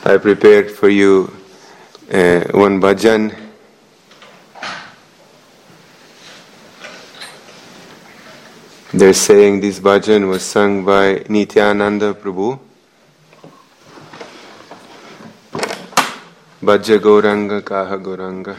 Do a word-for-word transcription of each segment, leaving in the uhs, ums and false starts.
I prepared for you uh, one bhajan. They're saying this bhajan was sung by Nityananda Prabhu. Bhaja Gauranga Kaha Gauranga.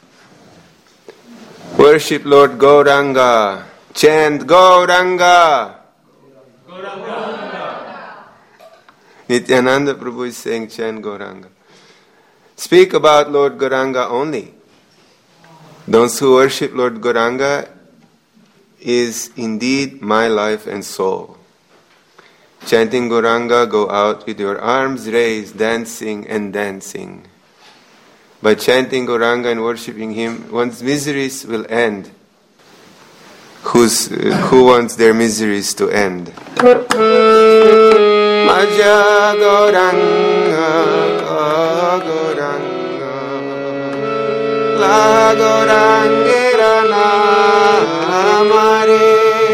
Worship Lord Gauranga. Chant Gauranga. Gauranga. Nityananda Prabhu is saying chant Gauranga. Speak about Lord Gauranga only. Those who worship Lord Gauranga is indeed my life and soul. Chanting Gauranga, go out with your arms raised, dancing and dancing. By chanting Gauranga and worshipping Him, one's miseries will end. Who's, uh, who wants their miseries to end? Bhaja Gauranga, Gauranga, La Gaurangera Namare.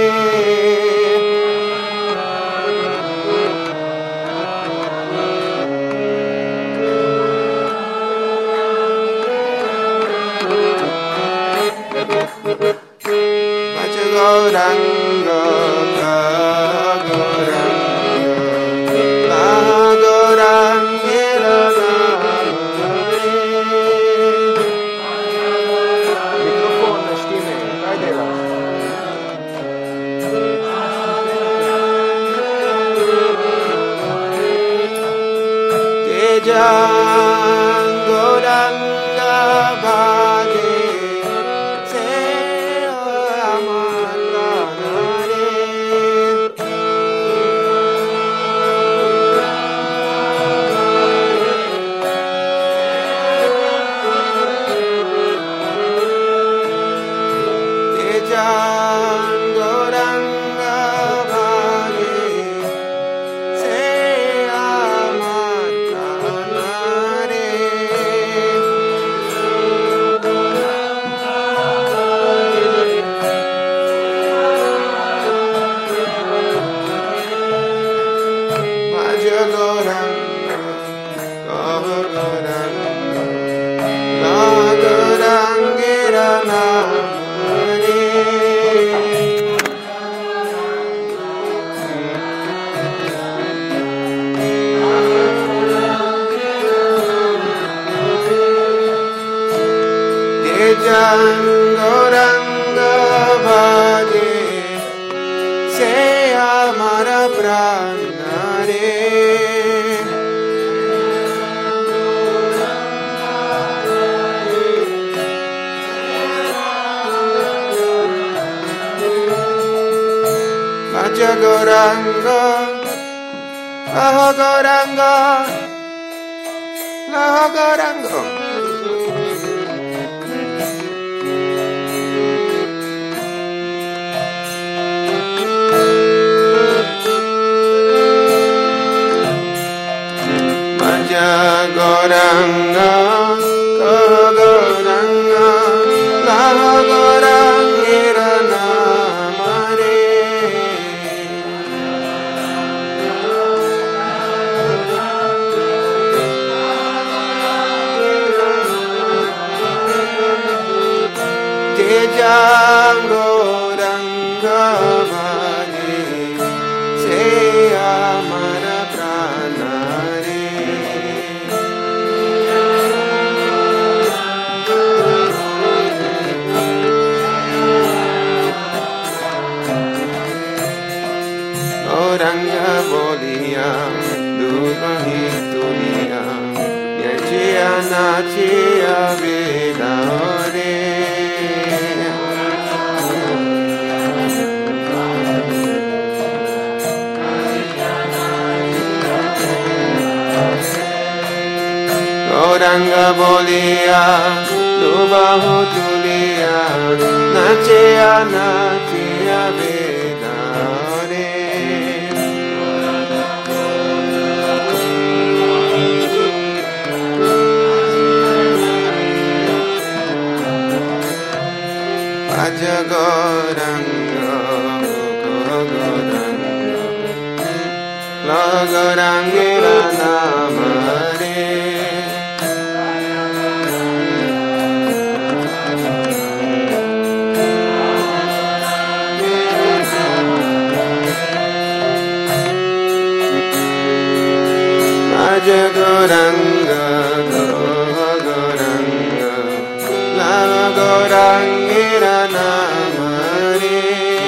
Bhaja Gauranga, Gauranga, La Gaurangera Namare. Mikrofon na štine, kaj delaš? Tejan Gauranga bhaje se amar pranare. Tejan Gauranga bhaje se amar pranare. Bhaja Gauranga, Gauranga, La Gaurangera Namare. Tejan Gauranga bhaje se amara pranare. Bhaja Gauranga, La Gauranga, La Gauranga. Bhaja Gauranga, Gauranga, La Gaurangera Namare. Tejan Gauranga bhaje se amara pranare. Gauranga bolia, dubahi tulia, yachia nachia vedare. Gauranga bolia, dubahu tulia, nachia nachia vedare. Bhaja Gauranga, Gauranga, La Gaurangera Namare. Goranga, Goranga, Lama Gorangira Namare.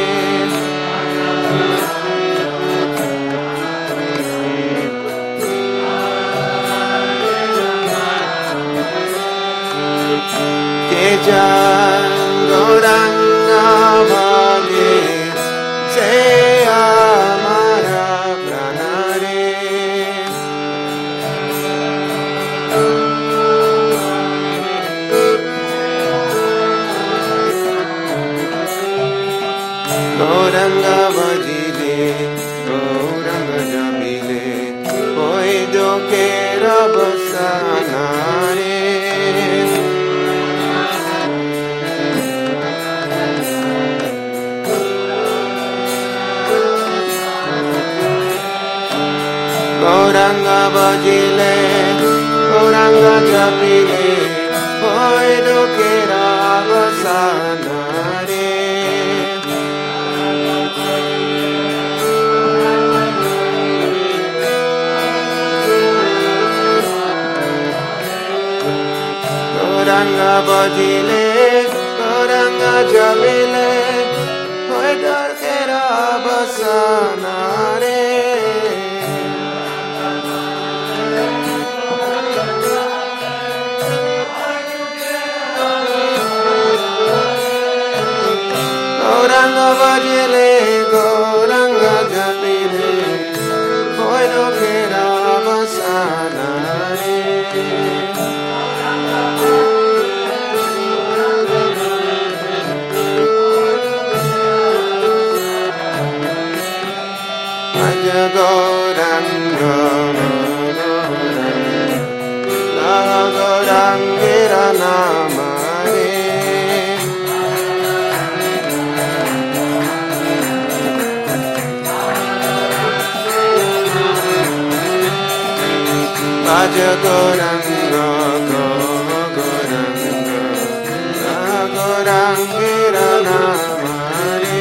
Kejan Goranga Bhage, Se Amara Pranare. Goranga Bhajile, Goranga Jamile, Oido Kera Basanare. Goranga Bhajile, Goranga Japile, Oido Kera Basanare. Goranga Bhajile, Goranga Japile, Oido Kera Basanare. Goranga Bhajile, Goranga Japile, Oido Kera Basanare. Bhaja Goranga, La Gorangira Namare. Bhaja Goranga, Goranga, La Gorangira Namare.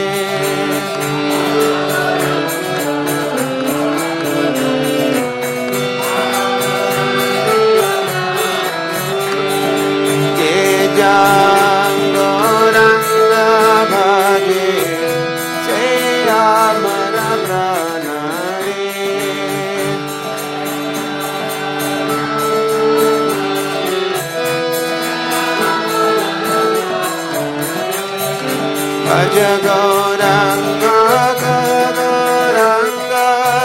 Kejan Goranga Bhaje, Se Amara Pranare. Bhaja Goranga, Goranga,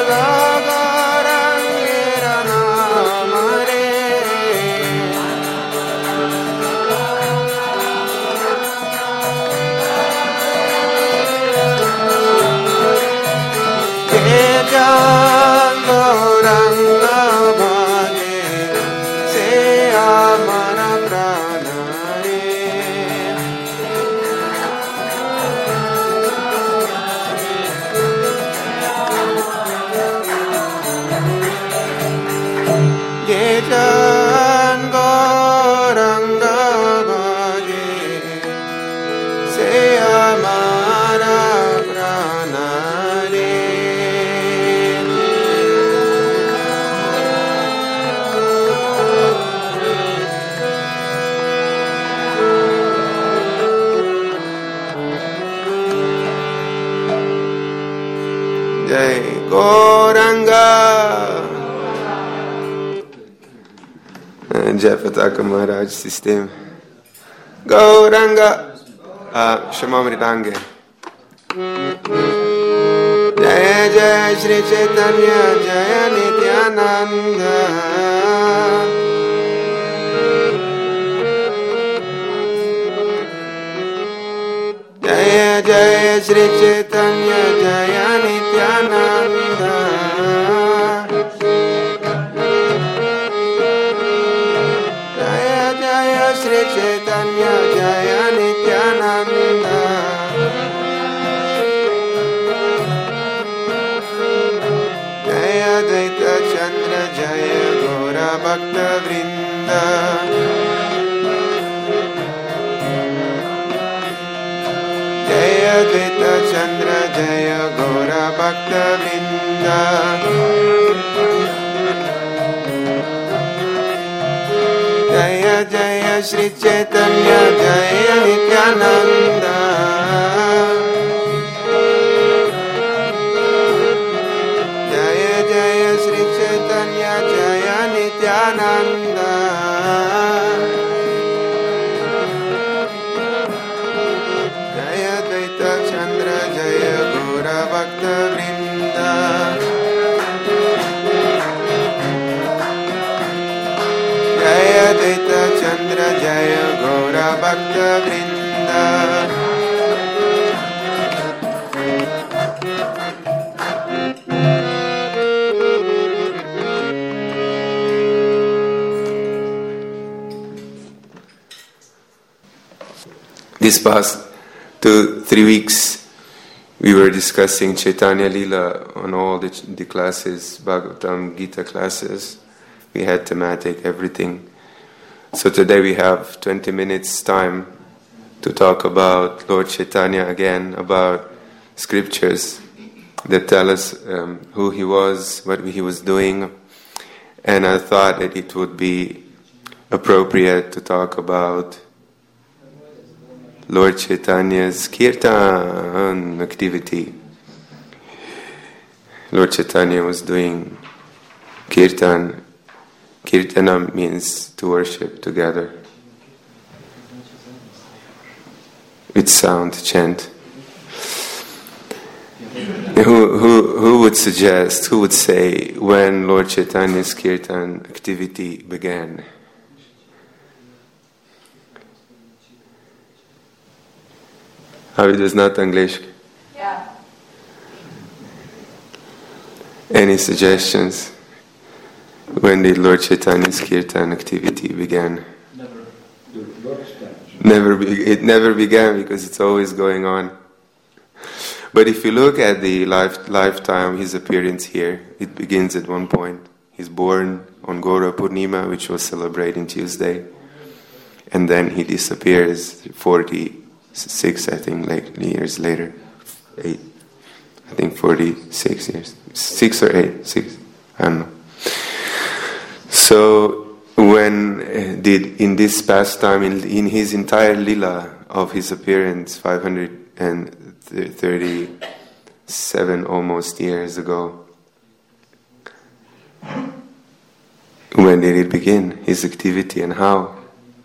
Gorangira Namare. Kejan Goranga Bhage, Se Amara Pranare. Kejan Goranga Bhage, Se Amara Pranare. Jai Goranga. Jai Pataka Maharaj system. Goranga. Uh, Shamamritange. Jaya Jaya Shri Chaitanya Jaya Nityananda. Jaya Jaya Shri Chaitanya Jaya Nityananda. Jaya Jaya Shri Chaitanya Jaya Nityananda. Jaya Advaita Chandra Jaya Gaura Bhakta Vrinda. Jaya Advaita Chandra Jaya Gaura Bhakta Vrinda. Jaya Shri Chaitanya Jaya Nityananda. Jaya Jaya Shri Chaitanya Jaya Nityananda. Jaya Dvaita Chandra Jaya Gaura Bhakta Vrinda. Jaya Dvaita Chandra Jaya Gaura Bhakta Vrinda. This past two, three weeks, we were discussing Chaitanya Lila on all the, the classes, Bhagavatam, Gita classes. We had thematic, everything. So today we have twenty minutes time to talk about Lord Chaitanya again, about scriptures that tell us um, who he was, what he was doing. And I thought that it would be appropriate to talk about Lord Chaitanya's Kirtan activity. Lord Chaitanya was doing Kirtan. Kirtana means to worship together. With sound, chant. Who, who, who would suggest, who would say when Lord Chaitanya's Kirtan activity began? How it was not English? Yeah. Any suggestions? When did Lord Chaitanya's Kirtan activity began? Never. Never. Be, it never began because it's always going on. But if you look at the life, lifetime, his appearance here, it begins at one point. He's born on Gaura Purnima, which was celebrating Tuesday, and then he disappears forty-six, I think, like years later. Eight, I think forty-six years, six or eight, six, I don't know. So when uh, did in this pastime, in, in his entire lila of his appearance, five hundred thirty-seven almost years ago, when did it begin, his activity, and how?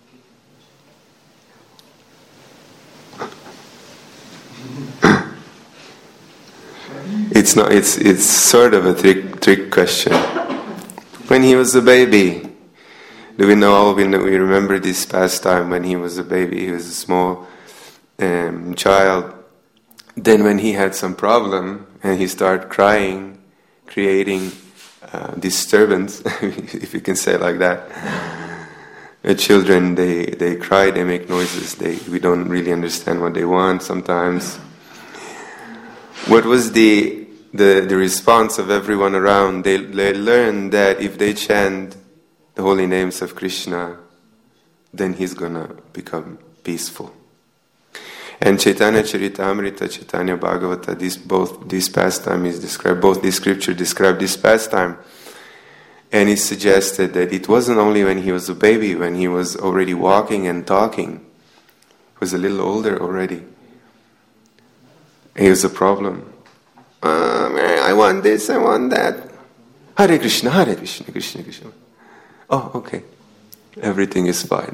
It's not. It's it's sort of a trick trick question. When he was a baby, do we know all? We know, we remember this past time when he was a baby. He was a small um, child. Then, when he had some problem and he started crying, creating uh, disturbance, if you can say it like that. The children, they they cry, they make noises. They we don't really understand what they want sometimes. What was the The, the response of everyone around? They, they learn that if they chant the holy names of Krishna, then he's gonna become peaceful. And Chaitanya Charitamrita, Chaitanya Bhagavata, this both this pastime is described, both this scripture describe this pastime. And it suggested that it wasn't only when he was a baby, when he was already walking and talking. He was a little older already. He was a problem. Um, I want this, I want that. Hare Krishna, Hare Krishna, Krishna Krishna. Oh, okay. Everything is fine.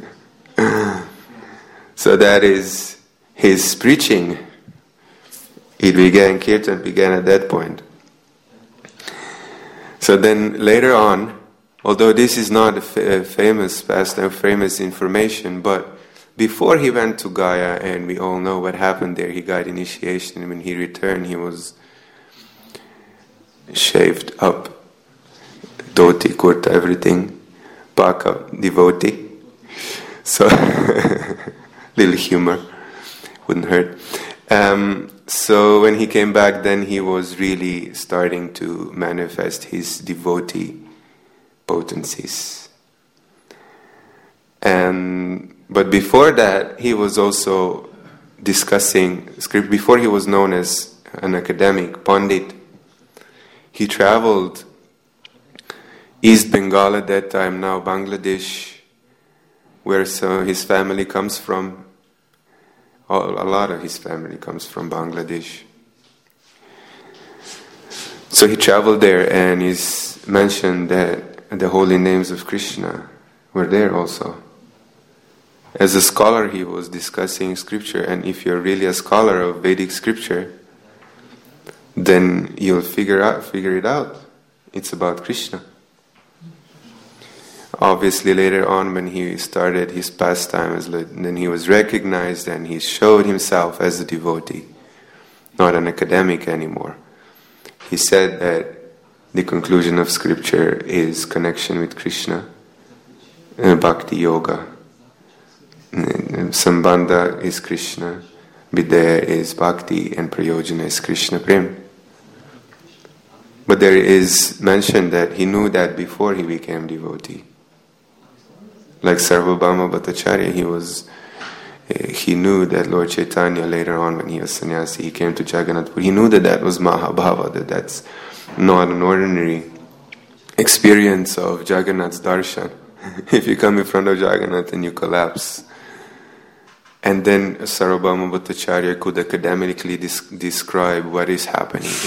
So that is his preaching. It began, Kirtan began at that point. So then later on, although this is not a, fa- a famous pastime, famous information, but before he went to Gaya, and we all know what happened there, he got initiation, and when he returned, he was shaved up, dhoti, kurta, everything, baka, devotee. So, little humor, wouldn't hurt. Um, so when he came back, then he was really starting to manifest his devotee potencies. And but before that, he was also discussing script. Before he was known as an academic, Pandit, he traveled East Bengal at that time, now Bangladesh, where so his family comes from. A lot of his family comes from Bangladesh. So he traveled there, and he's mentioned that the holy names of Krishna were there also. As a scholar, he was discussing scripture, and if you're really a scholar of Vedic scripture, then you'll figure out, figure it out. It's about Krishna. Obviously, later on, when he started his pastimes, then he was recognized and he showed himself as a devotee, not an academic anymore. He said that the conclusion of scripture is connection with Krishna, and bhakti yoga. Sambandha is Krishna, Vidya is bhakti, and prayojana is Krishna prem. But there is mention that he knew that before he became devotee. Like Sarvabhauma Bhattacharya, he was, he knew that Lord Chaitanya later on when he was sannyasi, he came to Jagannath Puri. He knew that that was Mahabhava, that that's not an ordinary experience of Jagannath's darshan. If you come in front of Jagannath and you collapse. And then Sarvabhauma Bhattacharya could academically dis- describe what is happening here.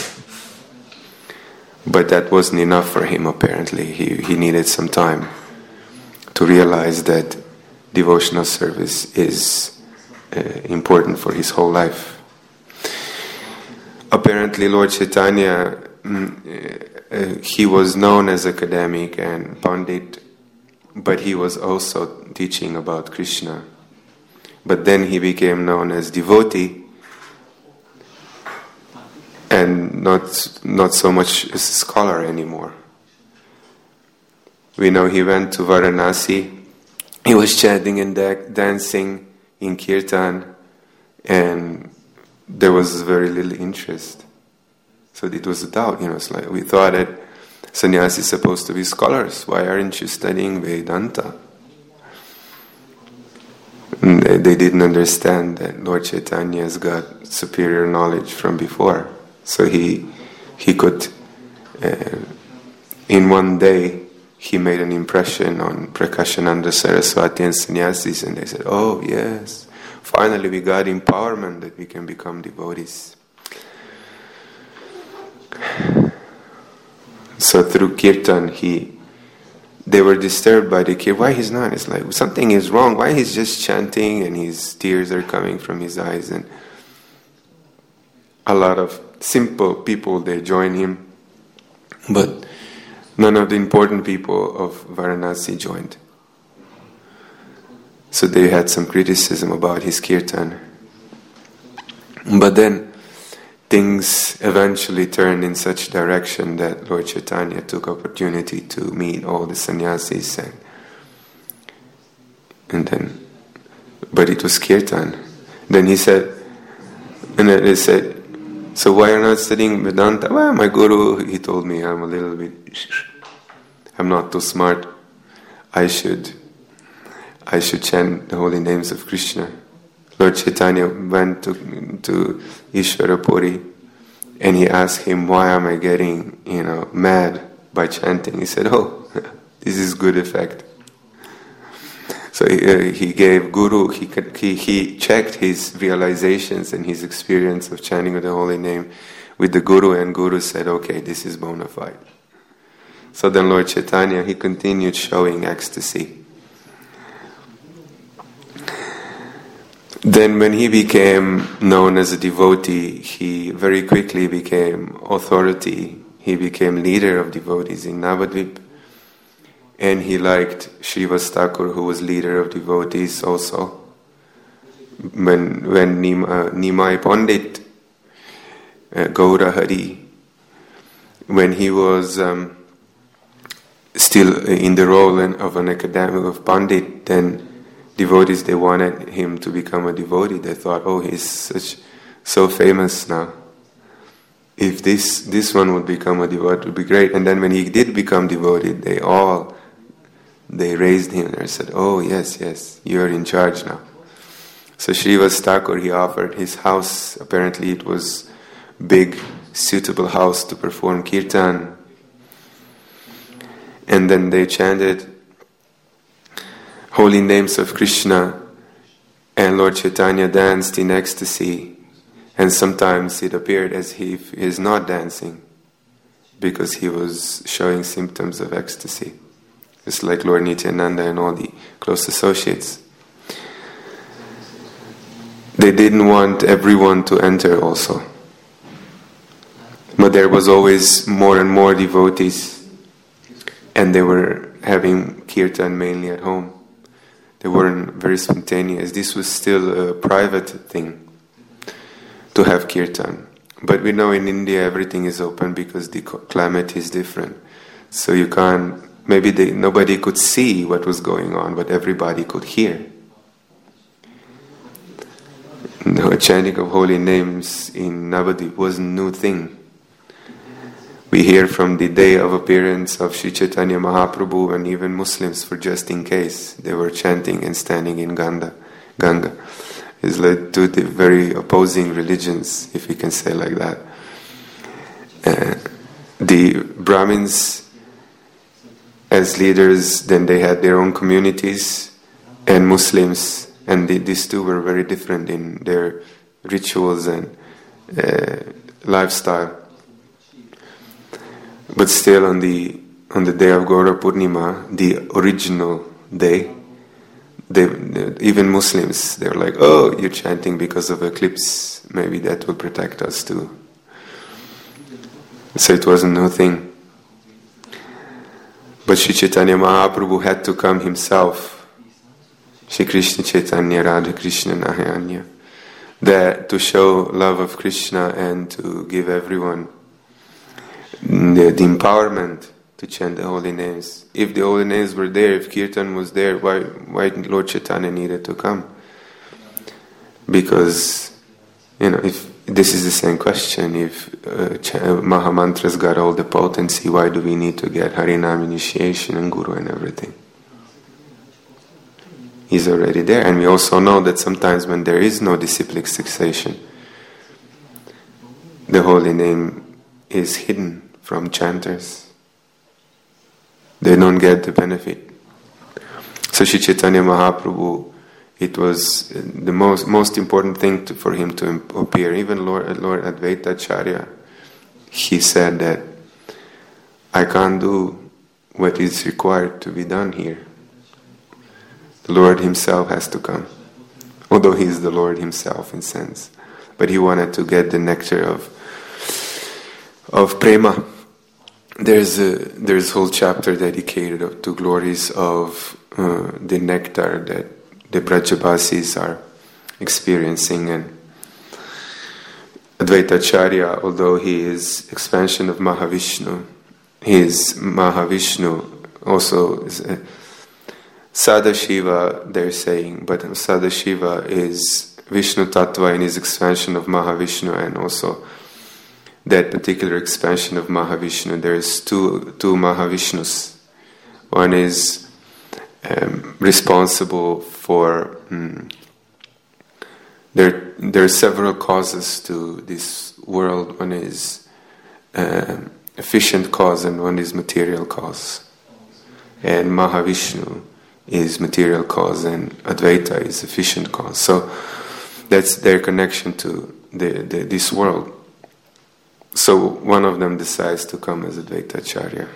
But that wasn't enough for him apparently. He, he needed some time to realize that devotional service is uh, important for his whole life. Apparently Lord Chaitanya, mm, uh, he was known as academic and pandit, but he was also teaching about Krishna. But then he became known as devotee, and not not so much as a scholar anymore. We know he went to Varanasi, he was chanting and da- dancing in kirtan, and there was very little interest. So it was a doubt, you know, it's like we thought that sannyasi is supposed to be scholars. Why aren't you studying Vedanta? And they, they didn't understand that Lord Chaitanya has got superior knowledge from before. So he he could, uh, in one day, he made an impression on Prakashananda Saraswati and sannyasis, and they said, oh yes, finally we got empowerment that we can become devotees. So through kirtan, he, they were disturbed by the kirtan. Why he's not? It's like something is wrong. Why he's just chanting and his tears are coming from his eyes? And a lot of simple people, they join him, but none of the important people of Varanasi joined. So they had some criticism about his kirtan. But then things eventually turned in such direction that Lord Chaitanya took opportunity to meet all the sannyasis, and and then, but it was kirtan. Then he said, and then they said, so why are you not studying Vedanta? Well, my guru, he told me I'm a little bit, I'm not too smart. I should, I should chant the holy names of Krishna. Lord Chaitanya went to to Ishvara Puri, and he asked him, why am I getting, you know, mad by chanting? He said, oh, this is good effect. So he, uh, he gave Guru, he, he he checked his realizations and his experience of chanting of the holy name with the Guru, and Guru said, okay, this is bona fide. So then Lord Chaitanya, he continued showing ecstasy. Then when he became known as a devotee, he very quickly became authority. He became leader of devotees in Navadvip. And he liked Srivas Thakur, who was leader of devotees also. When when Nima, Nimai Pandit, uh, Gaura Hari, when he was um, still in the role of an academic of Pandit, then devotees, they wanted him to become a devotee. They thought, oh, he's such so famous now. If this this one would become a devotee, it would be great. And then when he did become devotee, they all they raised him and said, oh yes, yes, you are in charge now. So Srivas Thakur, he offered his house. Apparently it was big, suitable house to perform kirtan. And then they chanted holy names of Krishna, and Lord Chaitanya danced in ecstasy, and sometimes it appeared as if he is not dancing because he was showing symptoms of ecstasy. It's like Lord Nityananda and all the close associates. They didn't want everyone to enter also. But there was always more and more devotees, and they were having kirtan mainly at home. They weren't very spontaneous. This was still a private thing to have kirtan. But we know in India everything is open because the climate is different. So you can't, maybe they, nobody could see what was going on, but everybody could hear. No, chanting of holy names in Navadvip was a new thing. We hear from the day of appearance of Sri Chaitanya Mahaprabhu, and even Muslims, for just in case, they were chanting and standing in Ganga. Ganga. It's led to the very opposing religions, if we can say like that. Uh, the Brahmins, as leaders, then they had their own communities, and Muslims, and the, these two were very different in their rituals and uh, lifestyle. But still, on the on the day of Gaura Purnima, the original day, they, even Muslims, they were like, "Oh, you're chanting because of eclipse. Maybe that will protect us too." So it was a new thing. But Sri Chaitanya Mahaprabhu had to come himself. Shri Krishna Chaitanya Radha Krishna Nahayanya, that to show love of Krishna and to give everyone The, the empowerment to chant the holy names. If the holy names were there, if Kirtan was there, why why Lord Chaitanya needed to come? Because, you know, if this is the same question, if uh, Ch- Mahamantras got all the potency, why do we need to get Harinam initiation and Guru and everything? He's already there. And we also know that sometimes when there is no disciplic cessation, the holy name is hidden from chanters. They don't get the benefit. So Sri Chaitanya Mahaprabhu, it was the most most important thing to, for him to appear. Even Lord, Lord Advaita Acharya, he said that I can't do what is required to be done here. The Lord himself has to come. Although he is the Lord himself in sense. But he wanted to get the nectar of of prema. There's a there's a whole chapter dedicated to glories of uh, the nectar that the Brajabasis are experiencing. And Advaita Acharya, although he is expansion of Mahavishnu, he is Mahavishnu also is a Sadashiva, they're saying, but Sadashiva is Vishnu Tattva in his expansion of Mahavishnu, and also that particular expansion of Mahavishnu, there is two two Mahavishnus. One is um, responsible for um, there. There are several causes to this world. One is uh, efficient cause, and one is material cause. And Mahavishnu is material cause, and Advaita is efficient cause. So that's their connection to the, the this world. So one of them decides to come as Advaita Acharya.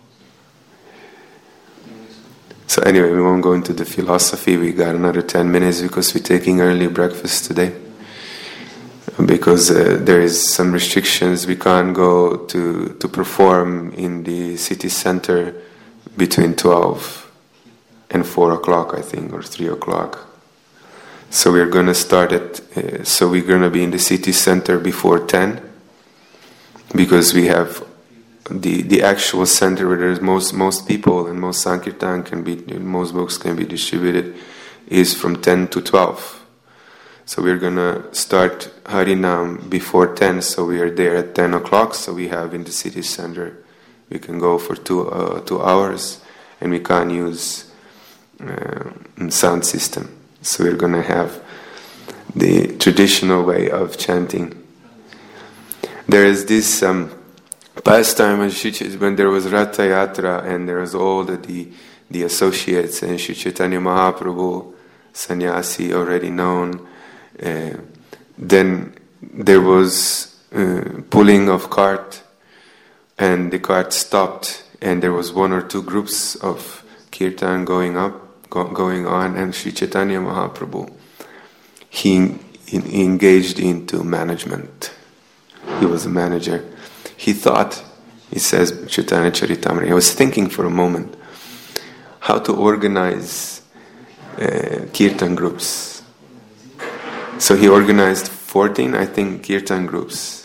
So anyway, we won't go into the philosophy. We got another ten minutes because we're taking early breakfast today. Because uh, there is some restrictions. We can't go to, to perform in the city center between twelve and four o'clock, I think, or three o'clock. So we're going to start at, uh, so we're going to be in the city center before ten. Because we have the the actual center where there's most most people and most sankirtan can be, most books can be distributed, is from ten to twelve. So we're gonna start Harinam before ten. So we are there at ten o'clock. So we have in the city center, we can go for two uh, two hours, and we can't use uh, sound system. So we're gonna have the traditional way of chanting. There is this um, pastime when there was Ratha Yatra, and there was all the, the the associates, and Sri Chaitanya Mahaprabhu, sannyasi already known. Uh, then there was uh, pulling of cart, and the cart stopped, and there was one or two groups of kirtan going up, go, going on, and Sri Chaitanya Mahaprabhu, he, he engaged into management. He was a manager. He thought, he says, Chaitanya Charitamrita, I was thinking for a moment how to organize uh, kirtan groups. So he organized fourteen, I think, kirtan groups,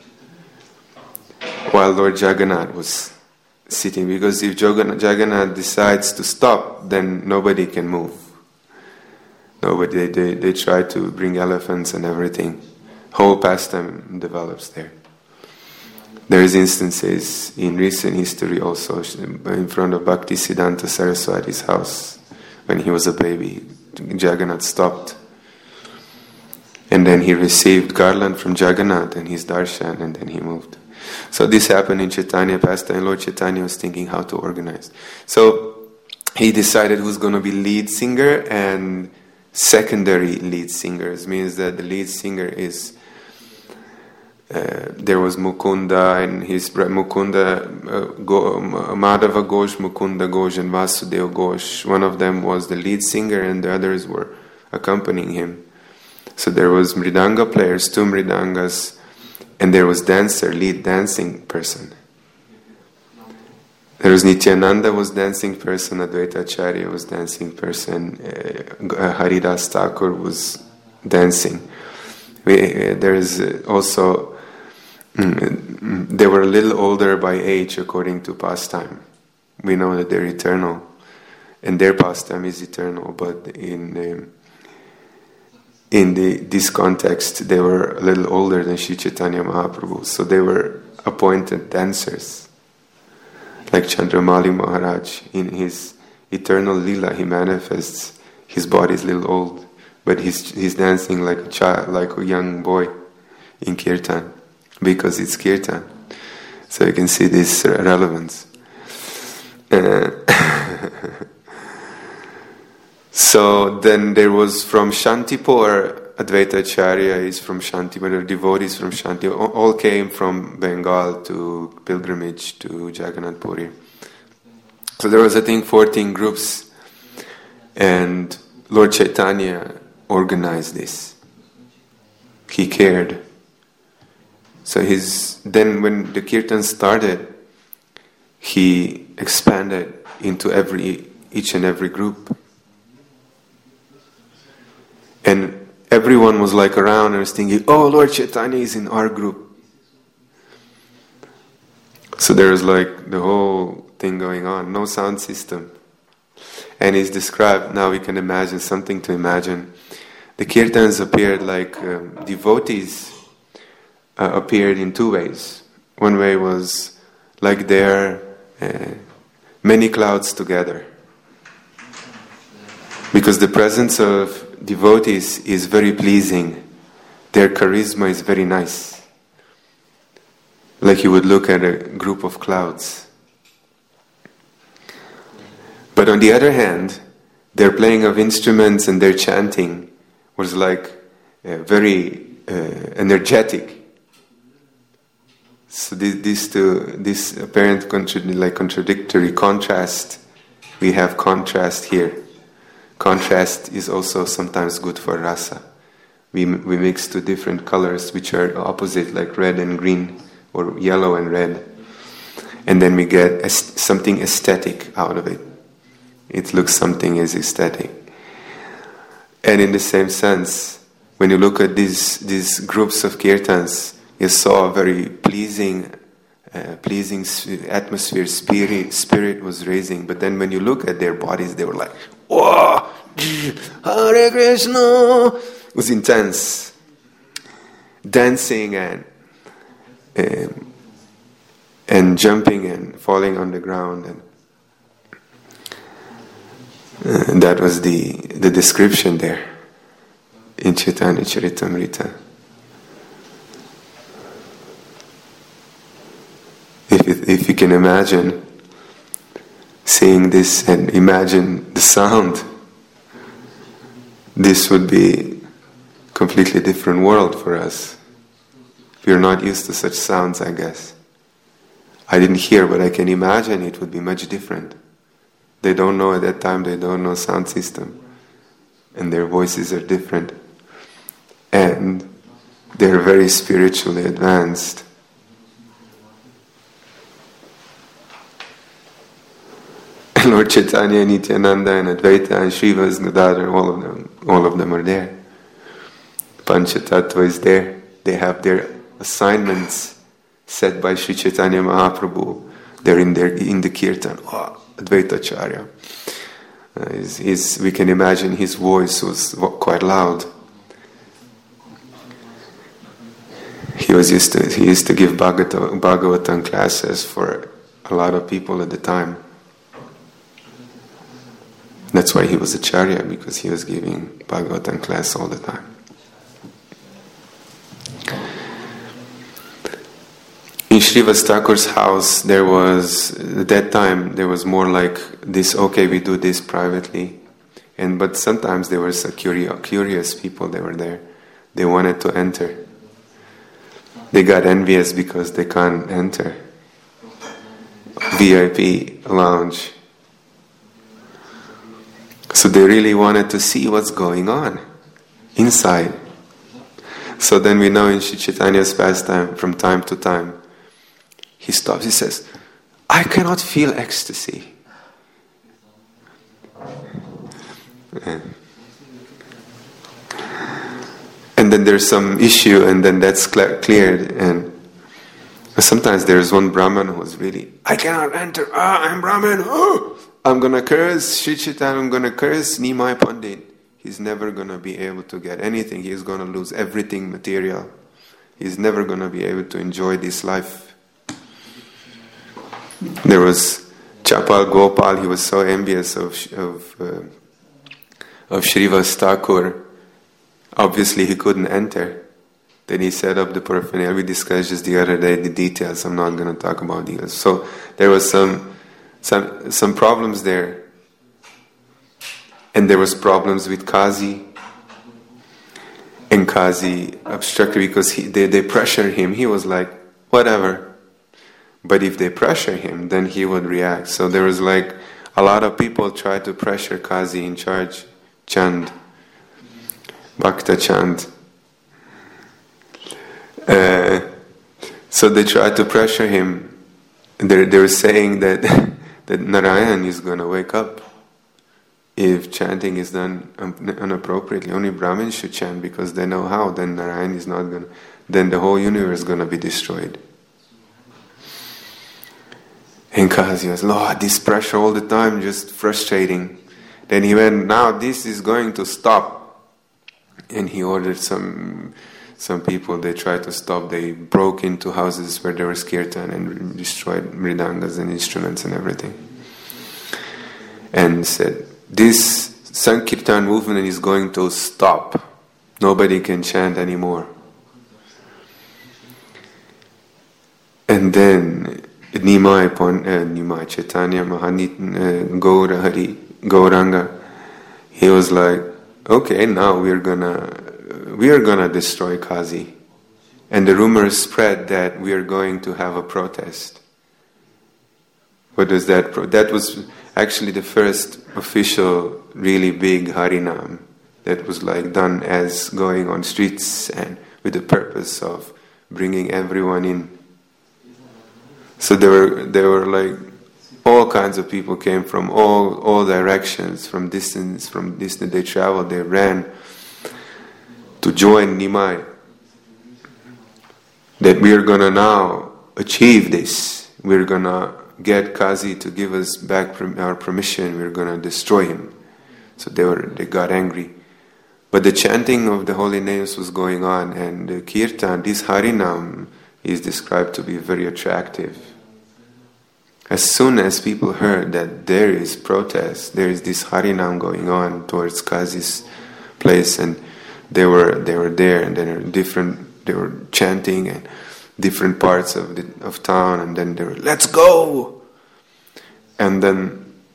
while Lord Jagannath was sitting, because if Jagannath decides to stop, then nobody can move. Nobody, they, they, they try to bring elephants and everything. Whole pastime develops there. There is instances in recent history also in front of Bhakti Siddhanta Saraswati's house when he was a baby. Jagannath stopped, and then he received garland from Jagannath and his darshan, and then he moved. So this happened in Chaitanya pastime, and Lord Chaitanya was thinking how to organize. So he decided who's going to be lead singer and secondary lead singers. Means that the lead singer is uh, there was Mukunda and his Mukunda, uh, Go, Madhava Ghosh, Mukunda Ghosh, and Vasudeva Ghosh. One of them was the lead singer, and the others were accompanying him. So there was mridanga players, two mridangas, and there was dancer, lead dancing person. There was Nityananda was dancing person, Advaita Acharya was dancing person, uh, Haridas Thakur was dancing. We, uh, there is also, mm, they were a little older by age according to pastime. We know that they're eternal, and their pastime is eternal, but in um, in the, this context, they were a little older than Sri Chaitanya Mahaprabhu, so they were appointed dancers. Like Chandramali Maharaj, in his eternal lila, he manifests, his body is a little old, but he's, he's dancing like a child, like a young boy in kirtan, because it's kirtan. So you can see this relevance. Uh, so then there was from Shantipur, Advaita Acharya is from Shantipur, the devotees from Shantipur, all came from Bengal to pilgrimage to Jagannath Puri. So there was, I think, fourteen groups, and Lord Chaitanya organized this. He cared. So his then when the kirtan started, he expanded into every each and every group. And everyone was like around and was thinking, oh, Lord Chaitanya is in our group. So there was like the whole thing going on, no sound system. And it's described, now we can imagine, something to imagine. The kirtans appeared like um, devotees uh, appeared in two ways. One way was like there uh, many clouds together. Because the presence of devotees is very pleasing. Their charisma is very nice. Like you would look at a group of clouds. But on the other hand, their playing of instruments and their chanting was like uh, very uh, energetic. So this, this, two, this apparent contra- like contradictory contrast, we have contrast here. Contrast is also sometimes good for rasa. We we mix two different colors which are opposite, like red and green, or yellow and red, and then we get est- something aesthetic out of it. It looks something as aesthetic. And in the same sense, when you look at these these groups of kirtans, you saw a very pleasing, uh, pleasing atmosphere. Spirit spirit was raising. But then when you look at their bodies, they were like, whoa, Hare Krishna! It was intense. Dancing and um, and jumping and falling on the ground. And, uh, and that was the, the description there in Chaitanya Charitamrita. If, if, if you can imagine seeing this and imagine the sound. This would be a completely different world for us. We're not used to such sounds, I guess. I didn't hear, but I can imagine it would be much different. They don't know at that time, they don't know sound system. And their voices are different. And they're very spiritually advanced. And Lord Chaitanya, Nityananda, and Advaita, and Srivas, Gadadhar, all of them, all of them are there. Panchatattva is there. They have their assignments set by Sri Chaitanya Mahaprabhu. They're in their in the kirtan. Oh, Advaita Acharya. Uh, his, his, we can imagine his voice was quite loud. He was used to he used to give Bhagavatam, Bhagavatam classes for a lot of people at the time. That's why he was Acharya, because he was giving Bhagavatam class all the time. In Srivas Thakur's house, there was, at that time, there was more like this, okay, we do this privately. And but sometimes there were some curious, curious people that were there. They wanted to enter. They got envious because they can't enter. V I P lounge. So they really wanted to see what's going on inside. So then we know in Sri Chaitanya's pastime, from time to time, he stops, he says, I cannot feel ecstasy. And, and then there's some issue, and then that's cl- cleared. And sometimes there's one Brahman who's really, I cannot enter, ah, I'm Brahman, oh, I'm going to curse Sri Chaitanya, I'm going to curse Nimai Pandit. He's never going to be able to get anything. He's going to lose everything material. He's never going to be able to enjoy this life. There was Chapal Gopal, he was so envious of of, uh, of Srivas Thakur. Obviously he couldn't enter. Then he set up the paraphernalia. We discussed just the other day the details. I'm not going to talk about details. So there was some some some problems there. And there was problems with Kazi. And Kazi obstructed because he, they, they pressured him. He was like, whatever. But if they pressure him, then he would react. So there was like a lot of people tried to pressure Kazi in charge, Chand, Bhakta Chand. Uh, so they tried to pressure him. They, they were saying that, that Narayan is going to wake up if chanting is done inappropriately. Only Brahmins should chant because they know how. Then Narayan is not going to, then the whole universe is going to be destroyed. And Kazi was, Lord, this pressure all the time, just frustrating. Then he went, now this is going to stop. And he ordered some some people, they tried to stop. They broke into houses where there was kirtan and destroyed mridangas and instruments and everything. And said, this Sankirtan movement is going to stop. Nobody can chant anymore. And then Nimai, uh, Nimai Chaitanya, Mahanit, uh, Gaura Hari, Gauranga, he was like, okay, now we're gonna, we are gonna destroy Kazi. And the rumors spread that we are going to have a protest. What was that? Pro- that was actually the first official, really big Harinam that was like done as going on streets and with the purpose of bringing everyone in. So there were there were like all kinds of people came from all all directions, from distance, from distance they traveled, they ran to join Nimai. That we are gonna now achieve this. We're gonna get Kazi to give us back our permission. We're gonna destroy him. So they were they got angry. But the chanting of the holy names was going on, and the kirtan, this Harinam, is described to be very attractive. As soon as people heard that there is protest, there is this Harinam going on towards Kazi's place, and they were they were there, and then there were different they were chanting in different parts of the of town, and then they were, let's go. And then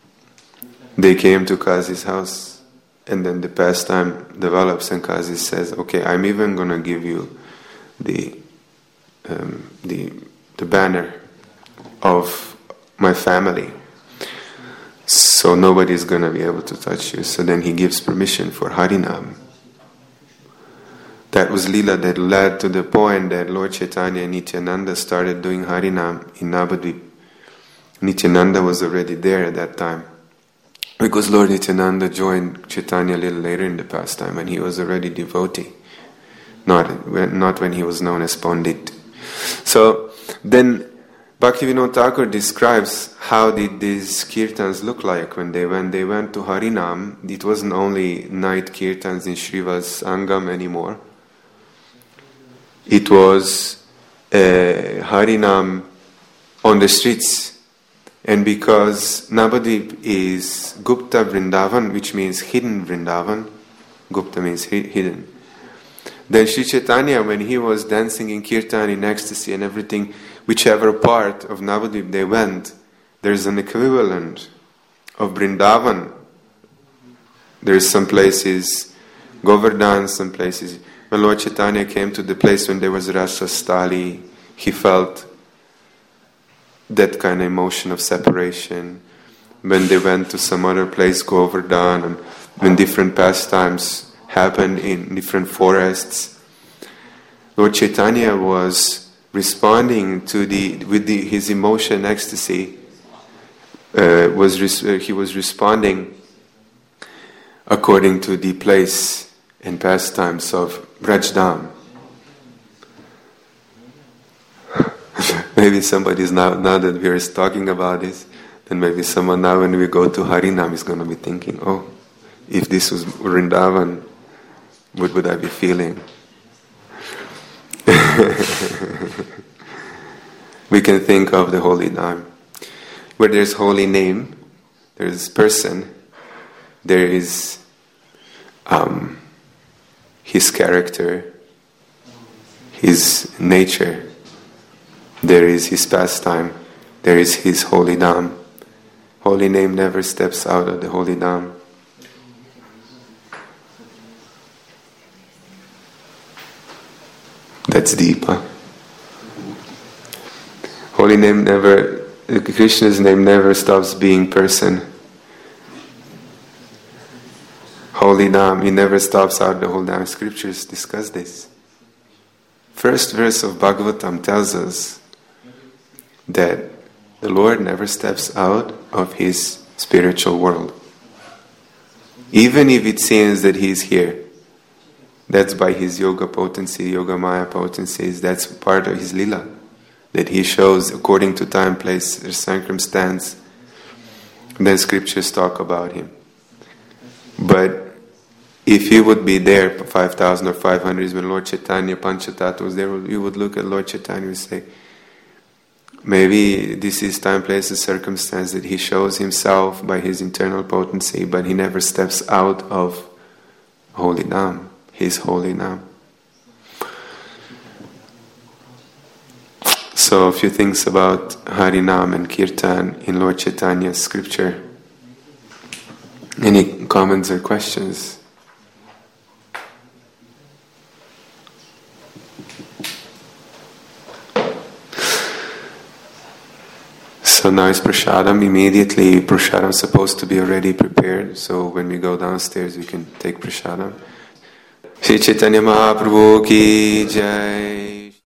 they came to Kazi's house, and then the pastime develops, and Kazi says, "Okay, I'm even gonna give you the um, the the banner of my family, so nobody's gonna be able to touch you." So then he gives permission for Harinam. That was Leela that led to the point that Lord Chaitanya and Nityananda started doing Harinam in Navadvip. Nityananda was already there at that time, because Lord Nityananda joined Chaitanya a little later in the pastime, and he was already devotee, not when, not when he was known as Pandit. So then Bhaktivinoda Thakur describes how did these kirtans look like when they went. They went to Harinam. It wasn't only night kirtans in Srivas Angam anymore. It was uh, Harinam on the streets. And because Navadvip is Gupta Vrindavan, which means hidden Vrindavan, Gupta means hi- hidden, then Sri Chaitanya, when he was dancing in kirtan, in ecstasy and everything, whichever part of Navadvip they went, there's an equivalent of Vrindavan. There's some places, Govardhan, some places. When Lord Chaitanya came to the place when there was Rasastali, he felt that kind of emotion of separation. When they went to some other place, Govardhan, and when different pastimes happened in different forests, Lord Chaitanya was responding to the with the, his emotion, ecstasy. Uh, was res- uh, he was responding according to the place and pastimes of Brajdam. Maybe somebody's now, now that we are talking about this, then maybe someone now when we go to Harinam is going to be thinking, oh, if this was Vrindavan, what would I be feeling? We can think of the holy name. Where there's holy name, there's person, there is um, his character, his nature. There is his pastime, there is his holy name. Holy name never steps out of the holy name. That's deep, huh? Holy name never, Krishna's name never stops being person. Holy name, he never stops out the whole name. Scriptures discuss this. First verse of Bhagavatam tells us that the Lord never steps out of his spiritual world. Even if it seems that he is here, that's by his yoga potency, yoga maya potencies, that's part of his lila, that he shows according to time, place, or circumstance. Then scriptures talk about him. But if he would be there for five thousand or five hundred, when Lord Chaitanya, Panchatat was there, you would look at Lord Chaitanya and say, maybe this is time, place, and circumstance that he shows himself by his internal potency, but he never steps out of holy Nam, his holy Nam. So a few things about Harinam and Kirtan in Lord Chaitanya's scripture. Any comments or questions? So now it's prasadam. Immediately prasadam is supposed to be already prepared. So when we go downstairs, we can take prasadam. Shri Chaitanya Mahaprabhu ki jai.